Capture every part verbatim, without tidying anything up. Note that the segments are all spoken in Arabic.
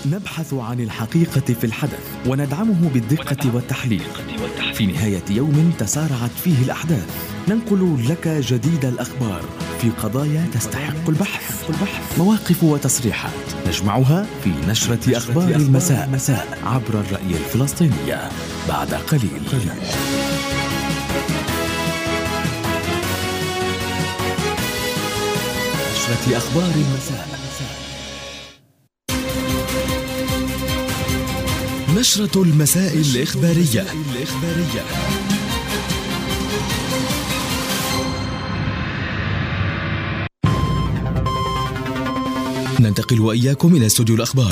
نبحث عن الحقيقة في الحدث وندعمه بالدقة والتحليل. في نهاية يوم تسارعت فيه الأحداث ننقل لك جديد الأخبار في قضايا تستحق البحث، مواقف وتصريحات نجمعها في نشرة أخبار المساء مساء عبر الرأي الفلسطينية. بعد قليل نشرة أخبار المساء. نشرة المساء الإخبارية. ننتقل وإياكم إلى استوديو الأخبار.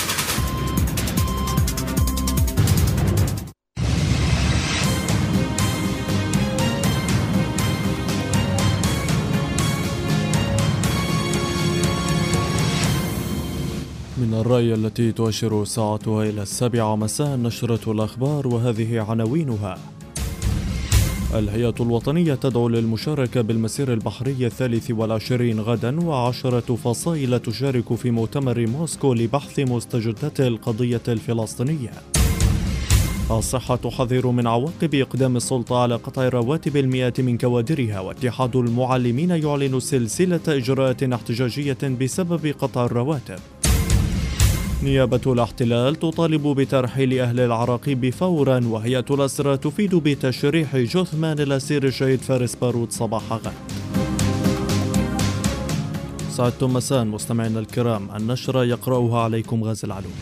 من الرأي التي تؤشر ساعتها إلى السابعة مساء نشرة الأخبار، وهذه عناوينها: الهيئة الوطنية تدعو للمشاركة بالمسير البحري الثالث والعشرين غدا، وعشرة فصائل تشارك في مؤتمر موسكو لبحث مستجدات القضية الفلسطينية. الصحة تحذر من عواقب إقدام السلطة على قطع رواتب المئات من كوادرها، واتحاد المعلمين يعلن سلسلة إجراءات احتجاجية بسبب قطع الرواتب. نيابة الاحتلال تطالب بترحيل أهل العراقيب فورا، وهيئة الأسرى تفيد بتشريح جثمان الأسير الشهيد فارس بارود صباح غد. سعدتم مساء مستمعينا الكرام، النشرة يقرأها عليكم غازي العلوم.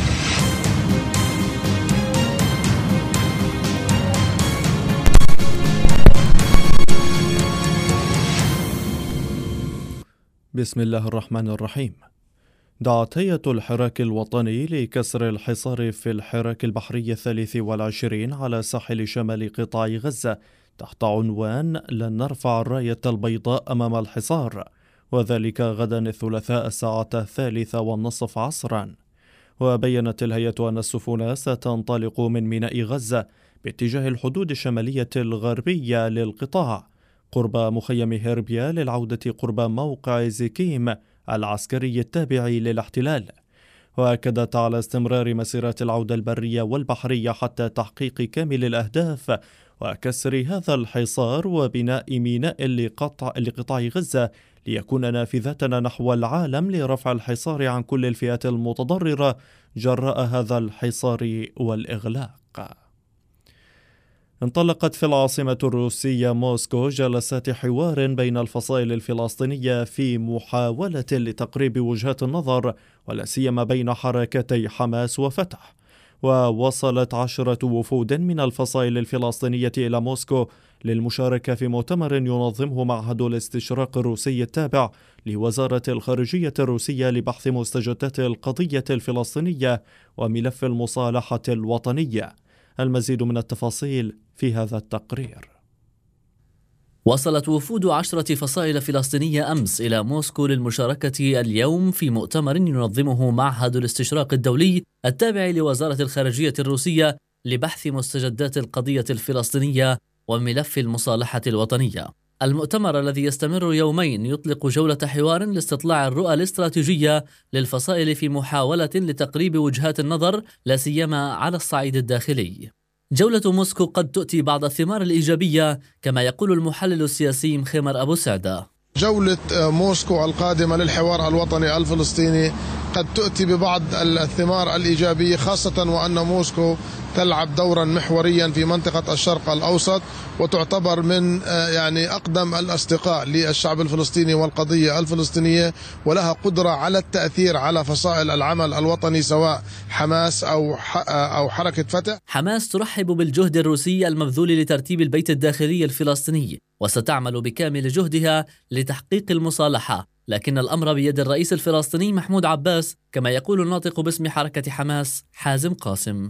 بسم الله الرحمن الرحيم. دعت هيئة الحراك الوطني لكسر الحصار في الحراك البحري الثالث والعشرين على ساحل شمال قطاع غزة تحت عنوان لن نرفع الراية البيضاء أمام الحصار، وذلك غدا الثلاثاء الساعة الثالثة والنصف عصرا. وبيّنت الهيئة أن السفن ستنطلق من ميناء غزة باتجاه الحدود الشمالية الغربية للقطاع قرب مخيم هربيا للعودة قرب موقع زيكيم العسكري التابع للاحتلال. وأكدت على استمرار مسيرات العودة البرية والبحرية حتى تحقيق كامل الأهداف وكسر هذا الحصار وبناء ميناء لقطع لقطاع غزة ليكون نافذتنا نحو العالم لرفع الحصار عن كل الفئات المتضررة جراء هذا الحصار والإغلاق. انطلقت في العاصمة الروسية موسكو جلسات حوار بين الفصائل الفلسطينية في محاولة لتقريب وجهات النظر، ولا سيما بين حركتي حماس وفتح. ووصلت عشرة وفود من الفصائل الفلسطينية إلى موسكو للمشاركة في مؤتمر ينظمه معهد الاستشراق الروسي التابع لوزارة الخارجية الروسية لبحث مستجدات القضية الفلسطينية وملف المصالحة الوطنية. المزيد من التفاصيل في هذا التقرير. وصلت وفود عشرة فصائل فلسطينية أمس إلى موسكو للمشاركة اليوم في مؤتمر ينظمه معهد الاستشراق الدولي التابع لوزارة الخارجية الروسية لبحث مستجدات القضية الفلسطينية وملف المصالحة الوطنية. المؤتمر الذي يستمر يومين يطلق جولة حوار لاستطلاع الرؤى الاستراتيجية للفصائل في محاولة لتقريب وجهات النظر لا سيما على الصعيد الداخلي. جولة موسكو قد تؤتي بعض الثمار الإيجابية كما يقول المحلل السياسي مخيمر أبو سعدة. جولة موسكو القادمة للحوار الوطني الفلسطيني قد تؤتي ببعض الثمار الإيجابية، خاصة وأن موسكو تلعب دورا محوريا في منطقة الشرق الأوسط وتعتبر من يعني أقدم الأصدقاء للشعب الفلسطيني والقضية الفلسطينية، ولها قدرة على التأثير على فصائل العمل الوطني سواء حماس أو أو حركة فتح. حماس ترحب بالجهد الروسي المبذول لترتيب البيت الداخلي الفلسطيني وستعمل بكامل جهدها لتحقيق المصالحة، لكن الأمر بيد الرئيس الفلسطيني محمود عباس كما يقول الناطق باسم حركة حماس حازم قاسم.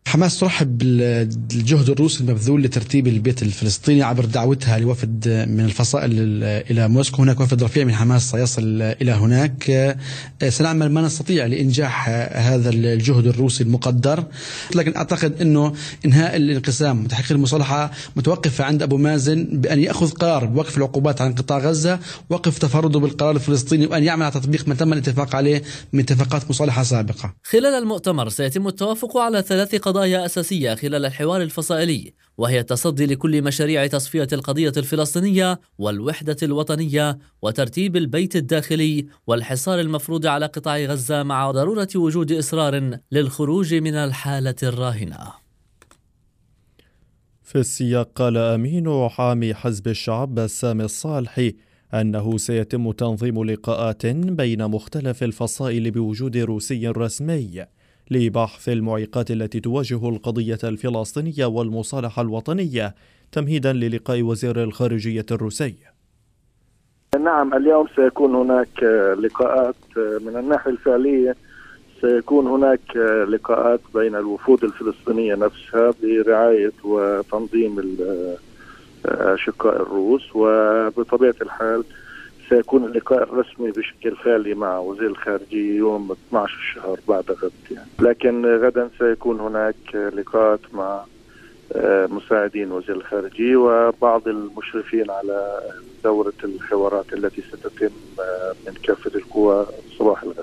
حماس ترحب بالجهد الروسي المبذول لترتيب البيت الفلسطيني عبر دعوتها لوفد من الفصائل إلى موسكو. هناك وفد رفيع من حماس سيصل إلى هناك. سنعمل ما نستطيع لإنجاح هذا الجهد الروسي المقدر، لكن أعتقد أنه إنهاء الانقسام وتحقيق المصالحة متوقفة عند أبو مازن بأن يأخذ قرار بوقف العقوبات عن قطاع غزة، وقف تفرده بالقرار الفلسطيني، وأن يعمل على تطبيق ما تم الاتفاق عليه من اتفاقات مصالحة سابقة. خلال المؤتمر سيتم التوافق على ثلاث قضايا أساسية خلال الحوار الفصائلي، وهي التصدي لكل مشاريع تصفية القضية الفلسطينية والوحدة الوطنية وترتيب البيت الداخلي والحصار المفروض على قطاع غزة، مع ضرورة وجود إصرار للخروج من الحالة الراهنة. في السياق قال أمين حامي حزب الشعب بسام الصالحي أنه سيتم تنظيم لقاءات بين مختلف الفصائل بوجود روسي رسمي لبحث المعيقات التي تواجه القضية الفلسطينية والمصالحة الوطنية، تمهيدا للقاء وزير الخارجية الروسي. نعم، اليوم سيكون هناك لقاءات من الناحية الفعلية. سيكون هناك لقاءات بين الوفود الفلسطينية نفسها برعاية وتنظيم الأشقاء الروس، وبطبيعة الحال سيكون اللقاء الرسمي بشكل فعلي مع وزير الخارجية يوم اثني عشر الشهر بعد غد يعني. لكن غدا سيكون هناك لقاءات مع مساعدين وزير الخارجية وبعض المشرفين على دورة الحوارات التي ستتم من كافة القوى صباح الغد.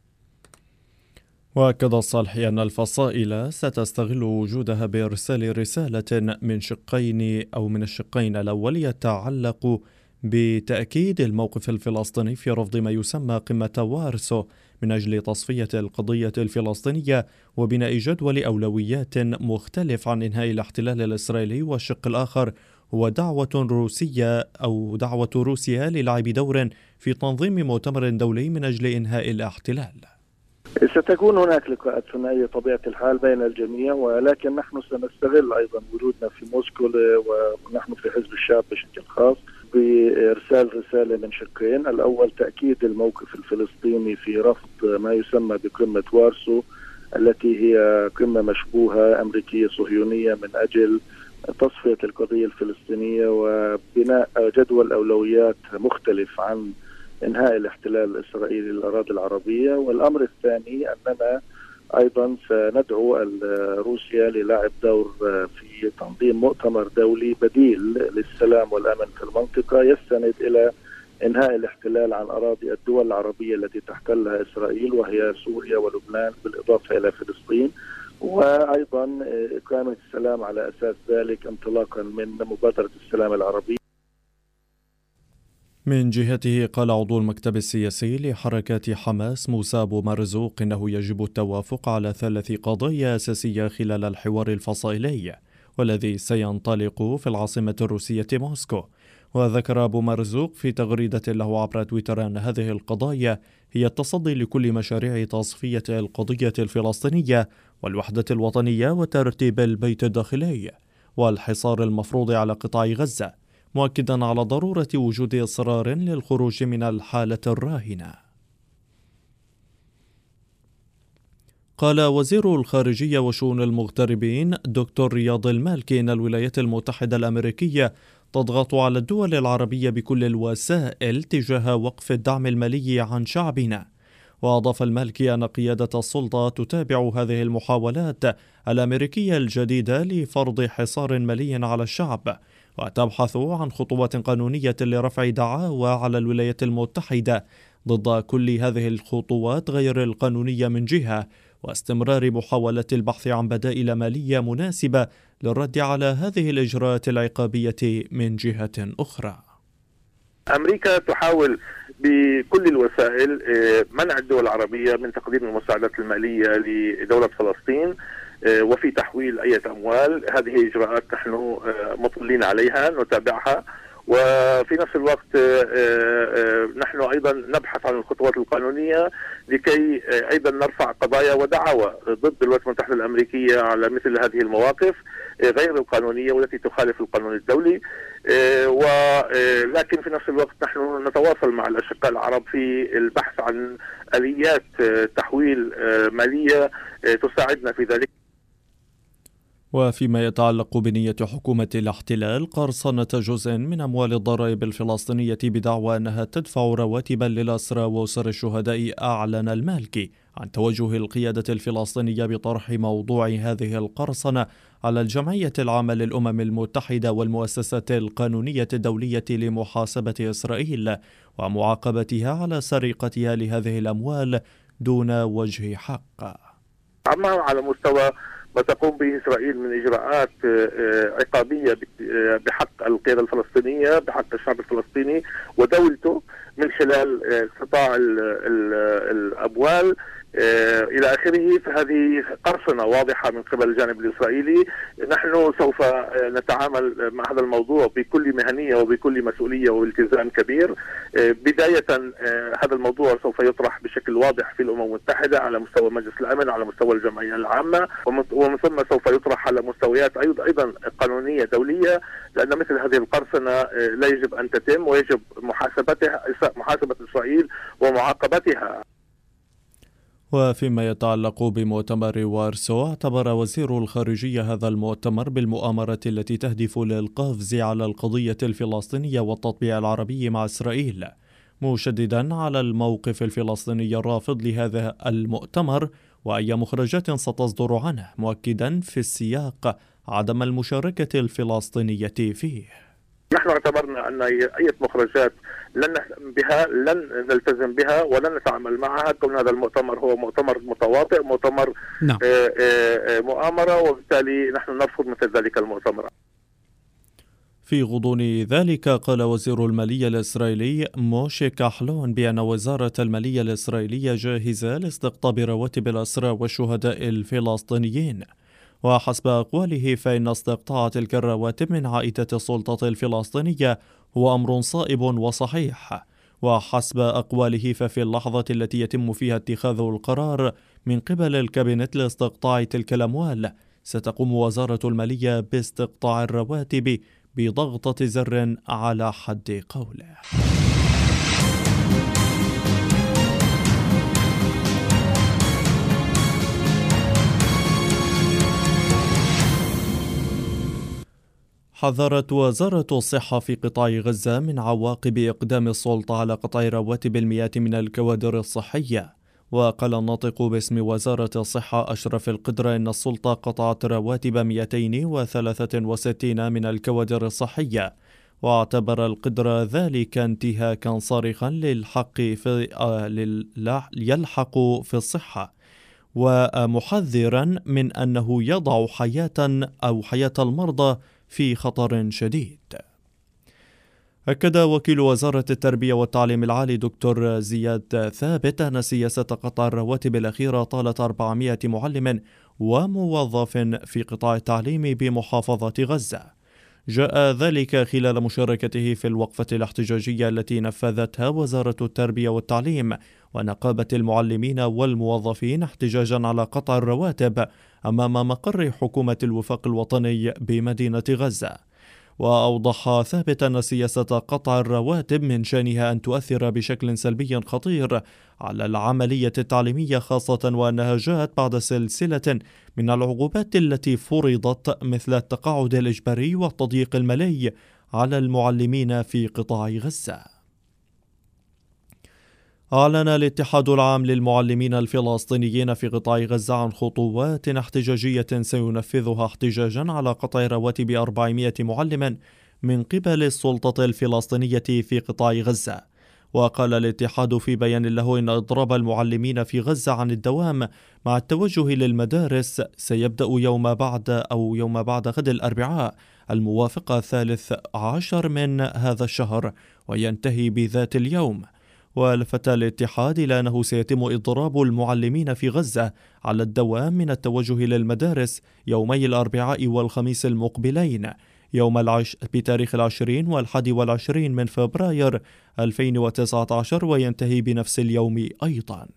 وأكد الصالحي أن الفصائل ستستغل وجودها بإرسال رسالة من شقين أو من الشقين الأول يتعلق بتأكيد الموقف الفلسطيني في رفض ما يسمى قمة وارسو من أجل تصفية القضية الفلسطينية وبناء جدول أولويات مختلف عن إنهاء الاحتلال الإسرائيلي، والشق الآخر هو دعوة روسية أو دعوة روسيا للعب دور في تنظيم مؤتمر دولي من أجل إنهاء الاحتلال. ستكون هناك لقاءات ثنائية طبيعة الحال بين الجميع، ولكن نحن سنستغل أيضا وجودنا في موسكو ونحن في حزب الشعب بشكل خاص بإرسال رسالة من شقين. الأول تأكيد الموقف الفلسطيني في رفض ما يسمى بقمة وارسو التي هي قمة مشبوهة أمريكية صهيونية من أجل تصفية القضية الفلسطينية وبناء جدول أولويات مختلف عن إنهاء الاحتلال الإسرائيلي للأراضي العربية. والأمر الثاني أننا أيضا سندعو روسيا للعب دور في تنظيم مؤتمر دولي بديل للسلام والأمن في المنطقة يستند إلى إنهاء الاحتلال عن أراضي الدول العربية التي تحتلها إسرائيل وهي سوريا ولبنان بالإضافة إلى فلسطين، وأيضا إقامة السلام على أساس ذلك انطلاقا من مبادرة السلام العربية. من جهته قال عضو المكتب السياسي لحركة حماس موسى أبو مرزوق إنه يجب التوافق على ثلاث قضايا أساسية خلال الحوار الفصائلي والذي سينطلق في العاصمة الروسية موسكو. وذكر أبو مرزوق في تغريدة له عبر تويتر أن هذه القضايا هي التصدي لكل مشاريع تصفية القضية الفلسطينية والوحدة الوطنية وترتيب البيت الداخلي والحصار المفروض على قطاع غزة، مؤكدا على ضرورة وجود إصرار للخروج من الحالة الراهنة. قال وزير الخارجية وشؤون المغتربين دكتور رياض المالكي إن الولايات المتحدة الأمريكية تضغط على الدول العربية بكل الوسائل تجاه وقف الدعم المالي عن شعبنا. وأضاف المالكي أن قيادة السلطة تتابع هذه المحاولات الأمريكية الجديدة لفرض حصار مالي على الشعب، وتبحث عن خطوات قانونية لرفع دعاوى على الولايات المتحدة ضد كل هذه الخطوات غير القانونية من جهة، واستمرار محاولة البحث عن بدائل مالية مناسبة للرد على هذه الإجراءات العقابية من جهة أخرى. أمريكا تحاول بكل الوسائل منع الدول العربية من تقديم المساعدات المالية لدولة فلسطين وفي تحويل أي أموال. هذه إجراءات نحن مطلين عليها نتابعها، وفي نفس الوقت نحن أيضا نبحث عن الخطوات القانونية لكي أيضا نرفع قضايا ودعاوى ضد الولايات المتحدة الأمريكية على مثل هذه المواقف غير القانونية والتي تخالف القانون الدولي. ولكن في نفس الوقت نحن نتواصل مع الأشقاء العرب في البحث عن آليات تحويل مالية تساعدنا في ذلك. وفيما يتعلق بنية حكومة الاحتلال قرصنة جزء من أموال الضرائب الفلسطينية بدعوى أنها تدفع رواتبا للأسرى وأسر الشهداء، أعلن المالكي عن توجه القيادة الفلسطينية بطرح موضوع هذه القرصنة على الجمعية العامة للأمم المتحدة والمؤسسات القانونية الدولية لمحاسبة إسرائيل ومعاقبتها على سرقتها لهذه الأموال دون وجه حق. أما على مستوى ما تقوم به إسرائيل من إجراءات عقابية بحق القيادة الفلسطينية، بحق الشعب الفلسطيني ودولته من خلال استطاع الأموال إلى آخره، فهذه قرصنة واضحة من قبل الجانب الإسرائيلي. نحن سوف نتعامل مع هذا الموضوع بكل مهنية وبكل مسؤولية والتزام كبير. بداية هذا الموضوع سوف يطرح بشكل واضح في الأمم المتحدة على مستوى مجلس الأمن وعلى مستوى الجمعية العامة، ومن ثم سوف يطرح على مستويات أيضا قانونية دولية، لأن مثل هذه القرصنة لا يجب أن تتم، ويجب محاسبتها محاسبة إسرائيل ومعاقبتها. وفيما يتعلق بمؤتمر وارسو، اعتبر وزير الخارجية هذا المؤتمر بالمؤامرة التي تهدف للقفز على القضية الفلسطينية والتطبيع العربي مع إسرائيل، مشددا على الموقف الفلسطيني الرافض لهذا المؤتمر وأي مخرجات ستصدر عنه، مؤكدا في السياق عدم المشاركة الفلسطينية فيه. نحن اعتبرنا أن أي مخرجات لن نهتم بها، لن نلتزم بها ولن نتعامل معها، كون هذا المؤتمر هو مؤتمر متواطئ، مؤتمر نعم. مؤامرة، وبالتالي نحن نرفض مثل ذلك المؤتمر. في غضون ذلك قال وزير المالية الإسرائيلي موشي كحلون بأن وزارة المالية الإسرائيلية جاهزة لاستقطاب رواتب الأسرى والشهداء الفلسطينيين، وحسب أقواله فإن استقطاع تلك الرواتب من عائدة السلطة الفلسطينية هو أمر صائب وصحيح. وحسب أقواله ففي اللحظة التي يتم فيها اتخاذ القرار من قبل الكابينت لاستقطاع تلك الأموال، ستقوم وزارة المالية باستقطاع الرواتب بضغطة زر على حد قوله. حذرت وزارة الصحة في قطاع غزة من عواقب إقدام السلطة على قطع رواتب المئات من الكوادر الصحية. وقال الناطق باسم وزارة الصحة أشرف القدرة إن السلطة قطعت رواتب مئتين وثلاثة وستين من الكوادر الصحية، واعتبر القدرة ذلك انتهاكا صارخا للحق في يلحق في الصحة، ومحذرا من أنه يضع حياة أو حياة المرضى في خطر شديد. أكد وكيل وزارة التربية والتعليم العالي دكتور زياد ثابت أن سياسة قطع الرواتب الأخيرة طالت أربعمائة معلم وموظف في قطاع التعليم بمحافظة غزة. جاء ذلك خلال مشاركته في الوقفة الاحتجاجية التي نفذتها وزارة التربية والتعليم ونقابة المعلمين والموظفين احتجاجا على قطع الرواتب أمام مقر حكومة الوفاق الوطني بمدينة غزة. وأوضح ثابت أن سياسة قطع الرواتب من شأنها أن تؤثر بشكل سلبي خطير على العملية التعليمية، خاصة وأنها جاءت بعد سلسلة من العقوبات التي فرضت مثل التقاعد الإجباري والتضييق المالي على المعلمين في قطاع غزة. أعلن الاتحاد العام للمعلمين الفلسطينيين في قطاع غزة عن خطوات احتجاجية سينفذها احتجاجا على قطع رواتب أربعمائة معلم من قبل السلطة الفلسطينية في قطاع غزة. وقال الاتحاد في بيان له إن إضراب المعلمين في غزة عن الدوام مع التوجه للمدارس سيبدأ يوم بعد أو يوم بعد غد الأربعاء الموافق الثالث عشر من هذا الشهر وينتهي بذات اليوم. ولفت الاتحاد إلى أنه سيتم إضراب المعلمين في غزة على الدوام من التوجه للمدارس يومي الأربعاء والخميس المقبلين، يوم العش... بتاريخ العشرين والحادي والعشرين من فبراير ألفين وتسعة عشر وينتهي بنفس اليوم أيضا.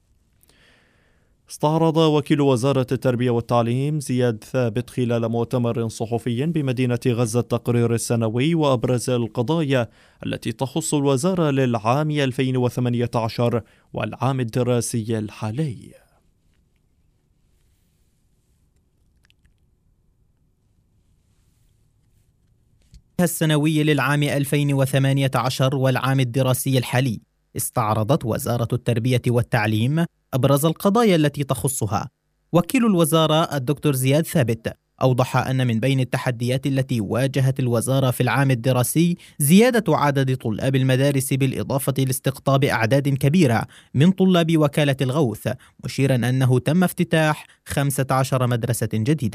استعرض وكيل وزارة التربية والتعليم زياد ثابت خلال مؤتمر صحفي بمدينة غزة التقرير السنوي وأبرز القضايا التي تخص الوزارة للعام ألفين وثمانية عشر والعام الدراسي الحالي. السنوي للعام ألفين وثمانية عشر والعام الدراسي الحالي، استعرضت وزارة التربية والتعليم أبرز القضايا التي تخصها. وكيل الوزارة الدكتور زياد ثابت أوضح أن من بين التحديات التي واجهت الوزارة في العام الدراسي زيادة عدد طلاب المدارس بالإضافة لاستقطاب أعداد كبيرة من طلاب وكالة الغوث، مشيرا أنه تم افتتاح خمسة عشر مدرسة جديدة.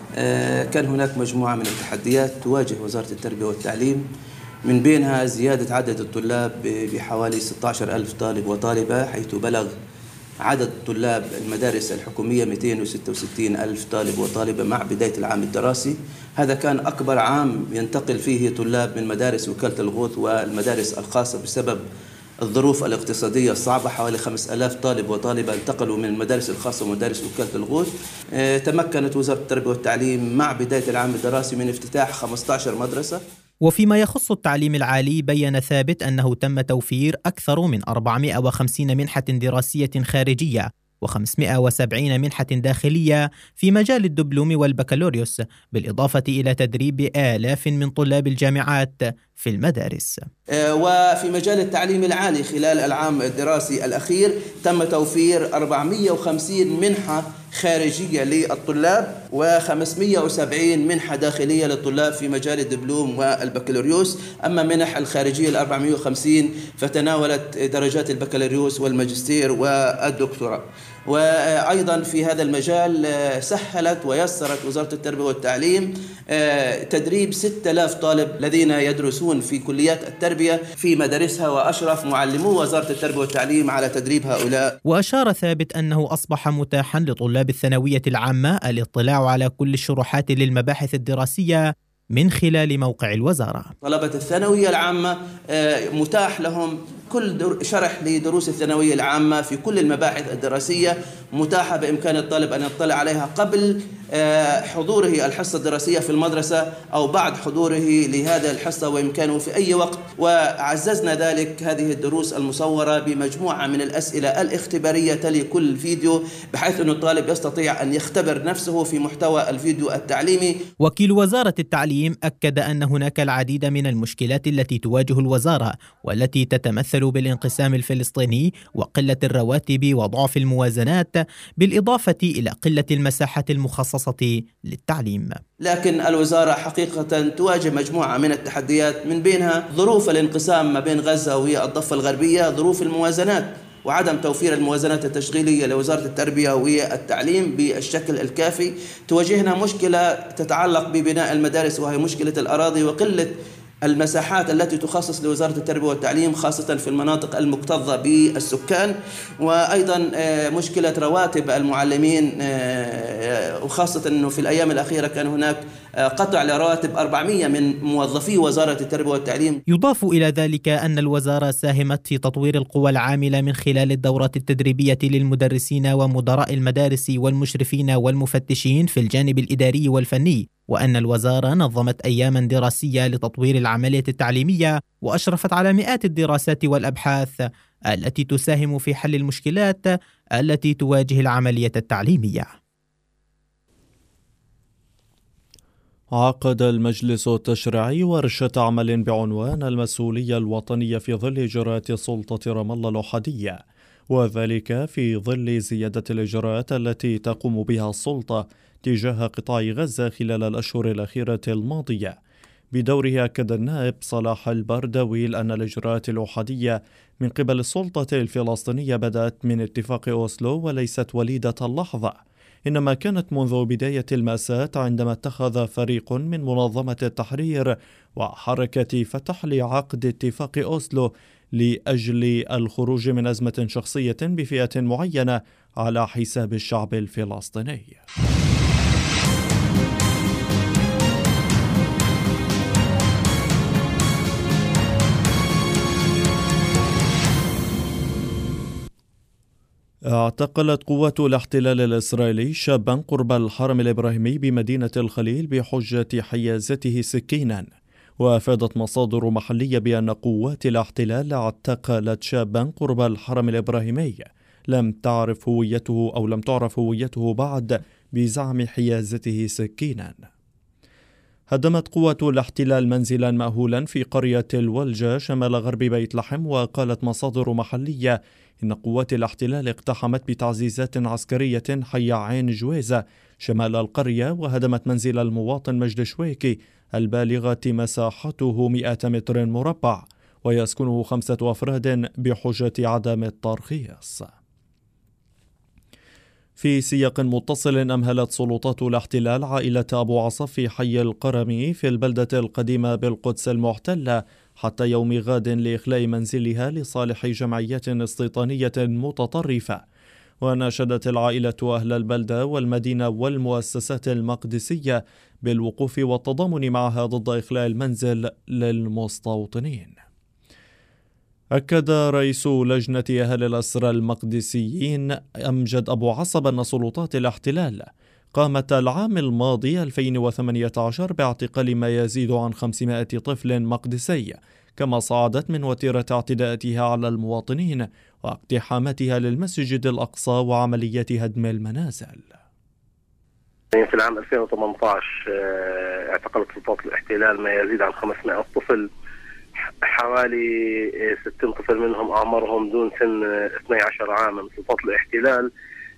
كان هناك مجموعة من التحديات تواجه وزارة التربية والتعليم، من بينها زيادة عدد الطلاب بحوالي ستة عشر ألف طالب وطالبة، حيث بلغ عدد طلاب المدارس الحكومية مئتين وستة وستين ألف طالب وطالبة مع بداية العام الدراسي. هذا كان أكبر عام ينتقل فيه طلاب من مدارس وكالة الغوث والمدارس الخاصة بسبب الظروف الاقتصادية الصعبة. حوالي خمسة آلاف طالب وطالبة انتقلوا من المدارس الخاصة ومدارس وكالة الغوث. تمكنت وزارة التربية والتعليم مع بداية العام الدراسي من افتتاح خمسة عشر مدرسة. وفيما يخص التعليم العالي، بيّن ثابت أنه تم توفير أكثر من أربعمائة وخمسين منحة دراسية خارجية وخمسمائة وسبعين منحة داخلية في مجال الدبلوم والبكالوريوس، بالإضافة إلى تدريب آلاف من طلاب الجامعات في المدارس. وفي مجال التعليم العالي خلال العام الدراسي الأخير تم توفير أربعمائة وخمسين منحة خارجية للطلاب وخمسمائة وسبعين منحة داخلية للطلاب في مجال الدبلوم والبكالوريوس. أما منح الخارجية ال أربعمائة وخمسين فتناولت درجات البكالوريوس والماجستير والدكتوراه. وأيضا في هذا المجال سهلت ويسرت وزارة التربية والتعليم تدريب ستة آلاف طالب الذين يدرسون في كليات التربية في مدارسها، وأشرف معلمو وزارة التربية والتعليم على تدريب هؤلاء. وأشار ثابت أنه أصبح متاحا لطلاب الثانوية العامة الاطلاع على كل الشروحات للمباحث الدراسية من خلال موقع الوزارة. طلبة الثانوية العامة متاح لهم كل شرح لدروس الثانوية العامة في كل المباحث الدراسية، متاحة بإمكان الطالب أن يطلع عليها قبل حضوره الحصة الدراسية في المدرسة أو بعد حضوره لهذا الحصة وإمكانه في أي وقت. وعززنا ذلك هذه الدروس المصورة بمجموعة من الأسئلة الاختبارية تلي كل فيديو، بحيث أن الطالب يستطيع أن يختبر نفسه في محتوى الفيديو التعليمي. وكيل وزارة التعليم أكد أن هناك العديد من المشكلات التي تواجه الوزارة، والتي تتمثل بالانقسام الفلسطيني وقلة الرواتب وضعف الموازنات، بالإضافة إلى قلة المساحة المخصصة للتعليم. لكن الوزارة حقيقة تواجه مجموعة من التحديات، من بينها ظروف الانقسام ما بين غزة والضفة الغربية، ظروف الموازنات وعدم توفير الموازنات التشغيلية لوزارة التربية والتعليم بالشكل الكافي. تواجهنا مشكلة تتعلق ببناء المدارس، وهي مشكلة الأراضي وقلة المساحات التي تخصص لوزارة التربية والتعليم خاصة في المناطق المكتظة بالسكان، وأيضا مشكلة رواتب المعلمين، وخاصة أنه في الأيام الأخيرة كان هناك قطع لرواتب أربعمائة من موظفي وزارة التربية والتعليم. يضاف إلى ذلك أن الوزارة ساهمت في تطوير القوى العاملة من خلال الدورات التدريبية للمدرسين ومدراء المدارس والمشرفين والمفتشين في الجانب الإداري والفني، وأن الوزارة نظمت أياما دراسية لتطوير العملية التعليمية، وأشرفت على مئات الدراسات والأبحاث التي تساهم في حل المشكلات التي تواجه العملية التعليمية. عقد المجلس التشريعي ورشة عمل بعنوان المسؤولية الوطنية في ظل إجراءات سلطة رام الله الأحادية، وذلك في ظل زيادة الإجراءات التي تقوم بها السلطة تجاه قطاع غزة خلال الأشهر الأخيرة الماضية. بدوره أكد النائب صلاح البردويل أن الإجراءات الأحادية من قبل السلطة الفلسطينية بدأت من اتفاق أوسلو وليست وليدة اللحظة، إنما كانت منذ بداية المأساة عندما اتخذ فريق من منظمة التحرير وحركة فتح لعقد اتفاق أوسلو لأجل الخروج من أزمة شخصية بفئة معينة على حساب الشعب الفلسطيني. اعتقلت قوات الاحتلال الإسرائيلي شابا قرب الحرم الإبراهيمي بمدينة الخليل بحجة حيازته سكينا. وافادت مصادر محلية بأن قوات الاحتلال اعتقلت شابا قرب الحرم الإبراهيمي لم تعرف هويته أو لم تعرف هويته بعد بزعم حيازته سكينا. هدمت قوات الاحتلال منزلا مأهولا في قرية الولجة شمال غرب بيت لحم، وقالت مصادر محلية إن قوات الاحتلال اقتحمت بتعزيزات عسكرية حي عين جويزة شمال القرية، وهدمت منزل المواطن مجد شويكي البالغة مساحته مئة متر مربع ويسكنه خمسة أفراد بحجة عدم الترخيص. في سياق متصل، أمهلت سلطات الاحتلال عائلة أبو عصف في حي القرمي في البلدة القديمة بالقدس المحتلة حتى يوم غد لإخلاء منزلها لصالح جمعيات استيطانية متطرفة. وناشدت العائلة أهل البلدة والمدينة والمؤسسات المقدسية بالوقوف والتضامن معها ضد إخلاء المنزل للمستوطنين. أكد رئيس لجنة أهل الأسرى المقدسيين أمجد أبو عصب أن سلطات الاحتلال قامت العام الماضي ألفين وثمانية عشر باعتقال ما يزيد عن خمسمائة طفل مقدسي، كما صعدت من وتيرة اعتداءاتها على المواطنين واقتحاماتها للمسجد الأقصى وعمليات هدم المنازل. في العام ألفين وثمانية عشر اعتقلت سلطات الاحتلال ما يزيد عن خمسمائة طفل، حوالي ستين طفل منهم أعمارهم دون سن اثني عشر عاما. سلطات الاحتلال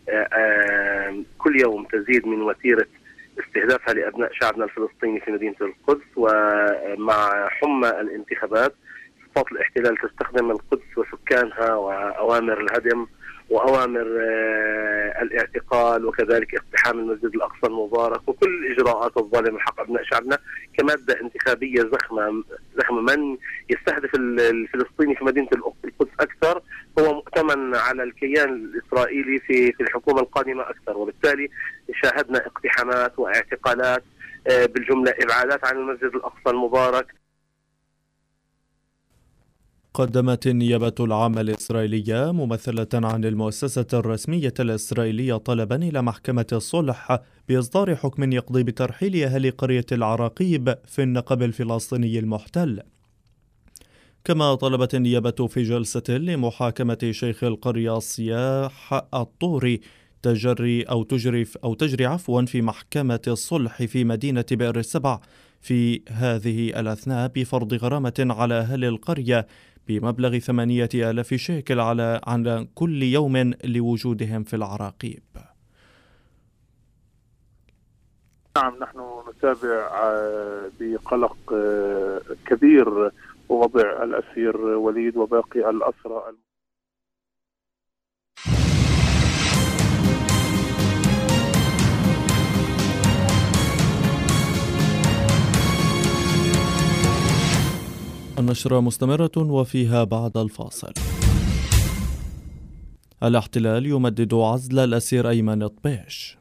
كل يوم تزيد من وتيرة استهدافها لأبناء شعبنا الفلسطيني في مدينة القدس، ومع حمى الانتخابات سلطات الاحتلال تستخدم القدس وسكانها وأوامر الهدم وأوامر الاعتقال وكذلك اقتحام المسجد الأقصى المبارك وكل الإجراءات الظالمة حق أبناء شعبنا كمادة انتخابية زخمة. زخمة من يستهدف الفلسطيني في مدينة القدس أكثر هو مؤتمن على الكيان الإسرائيلي في في الحكومة القادمة أكثر، وبالتالي شاهدنا اقتحامات واعتقالات، بالجملة إبعادات عن المسجد الأقصى المبارك. قدمت النيابة العامة الإسرائيلية ممثلة عن المؤسسة الرسمية الإسرائيلية طلبا إلى محكمة الصلح بإصدار حكم يقضي بترحيل أهل قرية العراقيب في النقب الفلسطيني المحتل. كما طلبت النيابة في جلسة لمحاكمة شيخ القرية صياح الطوري تجري أو تجري أو تجري عفوا في محكمة الصلح في مدينة بئر السبع في هذه الأثناء بفرض غرامة على أهل القرية بمبلغ ثمانية آلاف شيكل على على كل يوم لوجودهم في العراقيب. نعم، نحن نتابع بقلق كبير وضع الأسير وليد وباقي الأسرى. النشرة مستمرة وفيها بعد الفاصل. الاحتلال يمدد عزل الأسير أيمن الطبيش.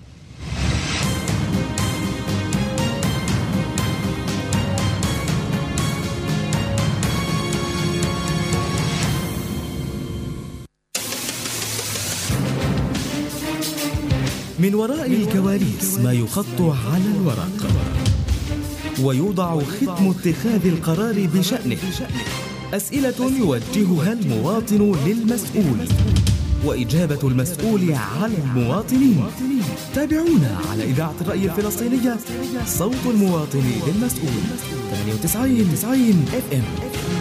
من وراء الكواليس ما يخط على الورق ويوضع ختم اتخاذ القرار بشأنه، أسئلة يوجهها المواطن للمسؤول وإجابة المسؤول على المواطنين. تابعونا على إذاعة الرأي الفلسطينية صوت المواطن للمسؤول ثمانية وتسعين اف ام.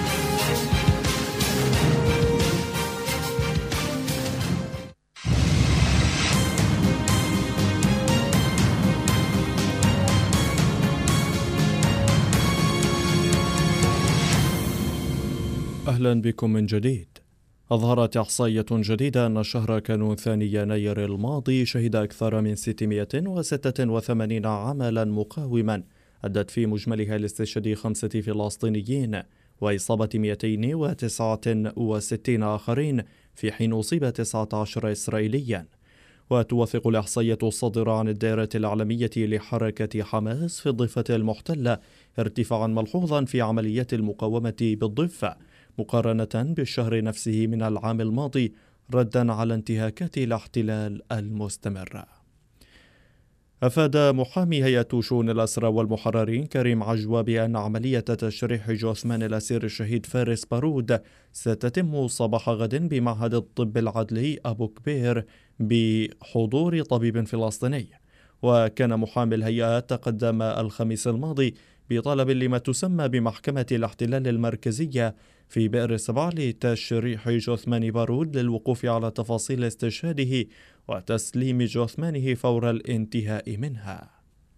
أهلا بكم من جديد. أظهرت إحصائية جديدة أن شهر كانون ثاني يناير الماضي شهد أكثر من ستمائة وستة وثمانين عملا مقاوما أدت في مجملها لاستشهاد خمسة فلسطينيين وإصابة مئتين وتسعة وستين آخرين، في حين أصيب تسعة عشر إسرائيليا. وتوثق الإحصائية الصادرة عن الدائرة الإعلامية لحركة حماس في الضفة المحتلة ارتفاعا ملحوظا في عمليات المقاومة بالضفة مقارنة بالشهر نفسه من العام الماضي، ردا على انتهاكات الاحتلال المستمرة. أفاد محامي هيئة شؤون الأسرى والمحررين كريم عجوة بأن عملية تشريح جثمان الأسير الشهيد فارس بارود ستتم صباح غد بمعهد الطب العدلي أبو كبير بحضور طبيب فلسطيني. وكان محامي الهيئة تقدم الخميس الماضي بطلب لما تسمى بمحكمة الاحتلال المركزية في بئر سبع لتشريح جثمان بارود للوقوف على تفاصيل استشهاده وتسليم جثمانه فور الانتهاء منها.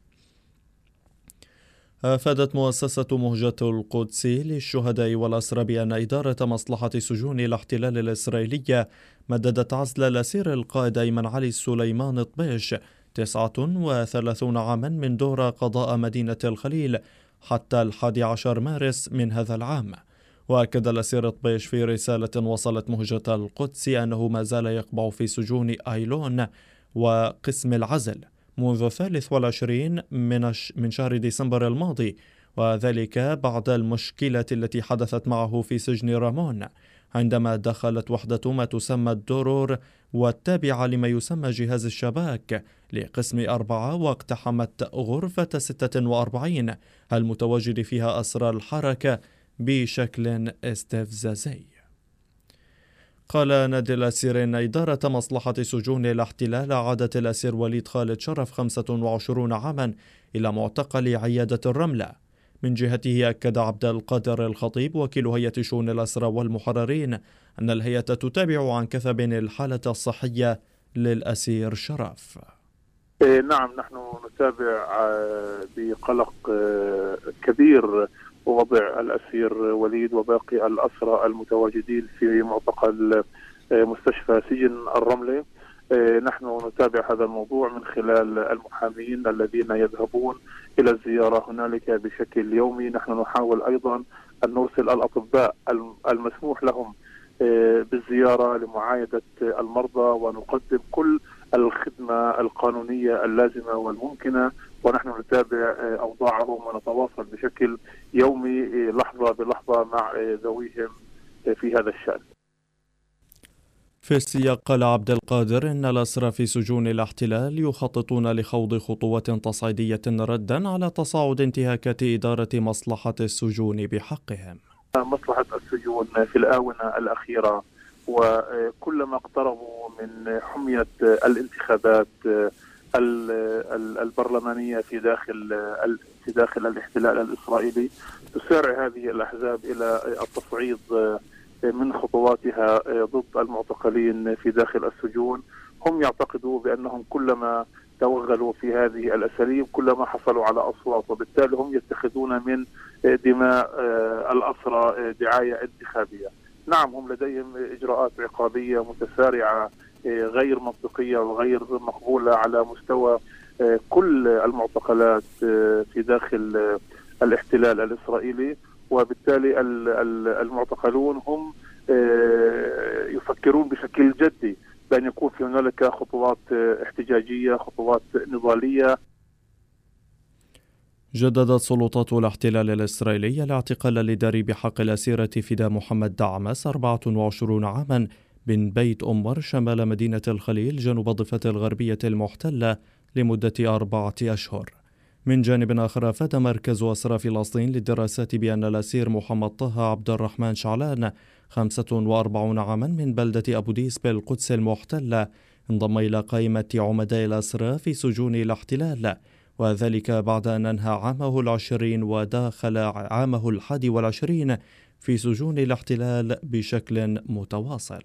أفادت مؤسسة مهجة القدس للشهداء والأسرى بأن إدارة مصلحة سجون الاحتلال الإسرائيلية مددت عزل الأسير القائد أيمن علي السليمان طبيش تسعة وثلاثين عاما من دور قضاء مدينة الخليل حتى الحادي عشر مارس من هذا العام. وأكد الأسير طبيش في رسالة وصلت مهجة القدس أنه ما زال يقبع في سجون أيلون وقسم العزل منذ الثالث والعشرين من من شهر ديسمبر الماضي، وذلك بعد المشكلة التي حدثت معه في سجن رامون عندما دخلت وحدة ما تسمى الدرور والتابعة لما يسمى جهاز الشباك لقسم أربعة واقتحمت غرفة ستة وأربعين المتواجد فيها أسرى الحركة بشكل استفزازي. قال نادي الأسير إن إدارة مصلحة سجون الاحتلال عادت الأسير وليد خالد شرف خمسة وعشرين عاما إلى معتقل عيادة الرملة. من جهته أكد عبد القادر الخطيب وكيل هيئة شؤون الأسرى والمحررين أن الهيئة تتابع عن كثب الحالة الصحية للأسير شرف. نعم، نحن نتابع بقلق كبير ووضع الأسير وليد وباقي الأسرى المتواجدين في معتقل مستشفى سجن الرملة. نحن نتابع هذا الموضوع من خلال المحامين الذين يذهبون إلى الزيارة هنالك بشكل يومي. نحن نحاول أيضا أن نرسل الأطباء المسموح لهم بالزيارة لمعايدة المرضى ونقدم كل الخدمة القانونية اللازمة والممكنة، ونحن نتابع أوضاعهم ونتواصل بشكل يومي لحظة بلحظة مع ذويهم في هذا الشأن. في السياق قال عبد القادر إن الأسرى في سجون الاحتلال يخططون لخوض خطوات تصعيدية ردا على تصاعد انتهاكات إدارة مصلحة السجون بحقهم. مصلحة السجون في الآونة الأخيرة وكلما اقتربوا من حمية الانتخابات البرلمانية في داخل في داخل الاحتلال الإسرائيلي تسارع هذه الأحزاب إلى التصعيد من خطواتها ضد المعتقلين في داخل السجون. هم يعتقدوا بأنهم كلما توغلوا في هذه الأساليب كلما حصلوا على أصوات، وبالتالي هم يتخذون من دماء الأسرى دعاية انتخابية. نعم، هم لديهم إجراءات عقابية متسارعة غير منطقية وغير مقبولة على مستوى كل المعتقلات في داخل الاحتلال الإسرائيلي، وبالتالي المعتقلون هم يفكرون بشكل جدي بأن يكون في هنالك خطوات احتجاجية، خطوات نضالية. جددت سلطات الاحتلال الإسرائيلي الاعتقال الإداري بحق الأسيرة فداء محمد دعمس أربعة وعشرين عاما من بيت أمر شمال مدينة الخليل جنوب الضفة الغربية المحتلة لمدة أربعة أشهر. من جانب آخر أفاد مركز أسرى فلسطين للدراسات بأن الأسير محمد طه عبد الرحمن شعلان خمسة وأربعين عاما من بلدة أبو ديس بالقدس المحتلة انضم إلى قائمة عمداء الأسرى في سجون الاحتلال، وذلك بعد أن أنهى عامه العشرين وداخل عامه الحادي والعشرين في سجون الاحتلال بشكل متواصل.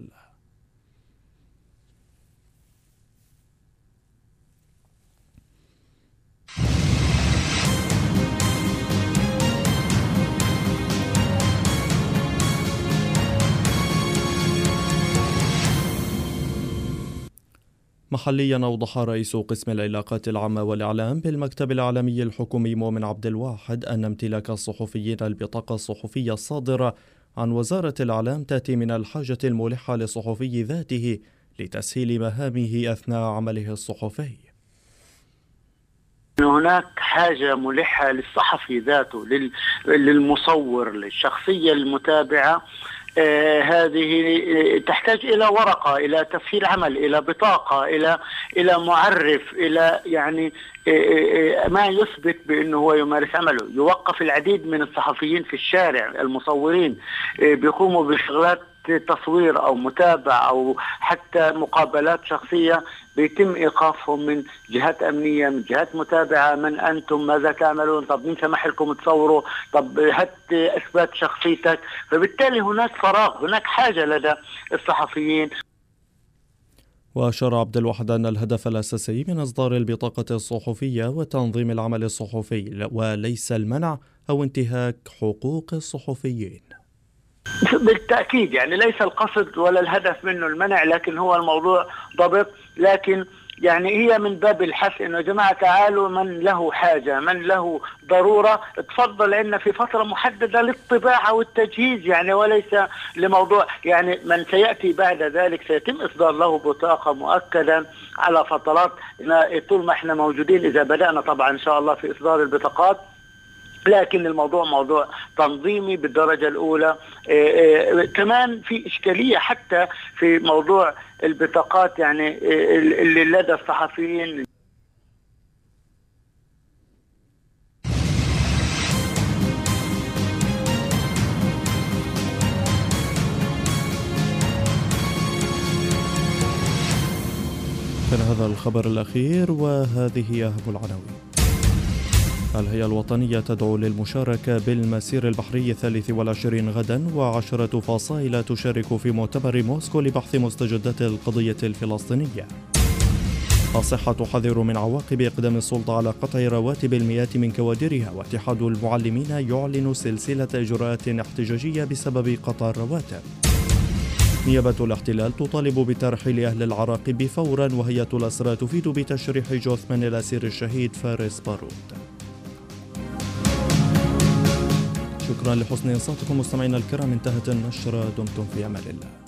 محليا أوضح رئيس قسم العلاقات العامة والإعلام بالمكتب الإعلامي الحكومي مؤمن عبد الواحد أن امتلاك الصحفيين البطاقة الصحفية الصادرة عن وزارة الإعلام تأتي من الحاجة الملحة للصحفي ذاته لتسهيل مهامه أثناء عمله الصحفي. هناك حاجة ملحة للصحفي ذاته، للمصور، للشخصية المتابعة. آه هذه تحتاج إلى ورقة، إلى تسهيل عمل، إلى بطاقة، إلى إلى معرف، إلى يعني آه ما يثبت بأنه هو يمارس عمله. يوقف العديد من الصحفيين في الشارع، المصورين آه بيقوموا بشغلات تصوير أو متابعة أو حتى مقابلات شخصية بيتم إيقافهم من جهات أمنية، من جهات متابعة. من أنتم؟ ماذا تعملون؟ طب مين سمح لكم تصوروا؟ طب هات إثبات شخصيتك. فبالتالي هناك فراغ، هناك حاجة لدى الصحفيين. وأشار عبد الواحد أن الهدف الأساسي من إصدار البطاقة الصحفية وتنظيم العمل الصحفي وليس المنع أو انتهاك حقوق الصحفيين. بالتأكيد يعني ليس القصد ولا الهدف منه المنع، لكن هو الموضوع ضبط. لكن يعني هي من باب الحث انه يا جماعه تعالوا، من له حاجه، من له ضروره، تفضل، ان في فتره محدده للطباعه والتجهيز يعني، وليس لموضوع يعني من سياتي بعد ذلك سيتم اصدار له بطاقه مؤكده على فترات طول ما احنا موجودين، اذا بدانا طبعا ان شاء الله في اصدار البطاقات. لكن الموضوع موضوع تنظيمي بالدرجة الأولى. إيه إيه كمان في إشكالية حتى في موضوع البطاقات يعني إيه اللي لدى الصحفيين. كان هذا الخبر الأخير وهذه أهم العناوين. الهيئة الوطنية تدعو للمشاركة بالمسير البحري الثالث والعشرين غدا، وعشرة فصائل تشارك في مؤتمر موسكو لبحث مستجدات القضية الفلسطينية. الصحة تحذر من عواقب إقدام السلطة على قطع رواتب المئات من كوادرها، واتحاد المعلمين يعلن سلسلة إجراءات احتجاجية بسبب قطع الرواتب. نيابة الاحتلال تطالب بترحيل أهل العراقب فورا، وهيئة الأسرى تفيد بتشريح جثمان الأسير الشهيد فارس بارود. شكرا لحسن إنصاتكم مستمعينا الكرام، انتهت النشرة، دمتم في أمان الله.